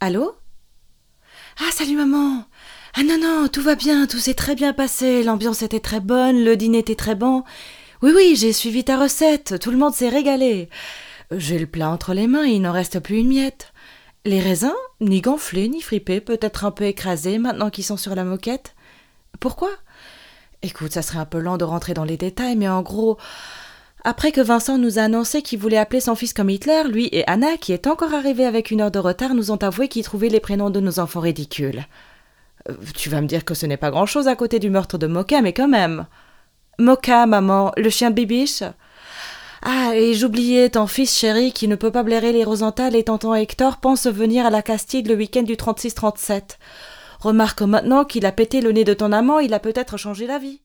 Allô? Ah, salut maman! Ah non, non, tout va bien, tout s'est très bien passé, l'ambiance était très bonne, le dîner était très bon. Oui, oui, j'ai suivi ta recette, tout le monde s'est régalé. J'ai le plat entre les mains, il n'en reste plus une miette. Les raisins, ni gonflés, ni fripés, peut-être un peu écrasés maintenant qu'ils sont sur la moquette. Pourquoi? Écoute, ça serait un peu lent de rentrer dans les détails, mais en gros, après que Vincent nous a annoncé qu'il voulait appeler son fils comme Hitler, lui et Anna, qui est encore arrivée avec une heure de retard, nous ont avoué qu'ils trouvaient les prénoms de nos enfants ridicules. Tu vas me dire que ce n'est pas grand-chose à côté du meurtre de Moka, mais quand même. Moka, maman, le chien de Bibiche. Ah, et j'oubliais ton fils chéri qui ne peut pas blairer les Rosenthal et tonton Hector pense venir à la Castille le week-end du 36-37. Remarque maintenant qu'il a pété le nez de ton amant, il a peut-être changé d'avis.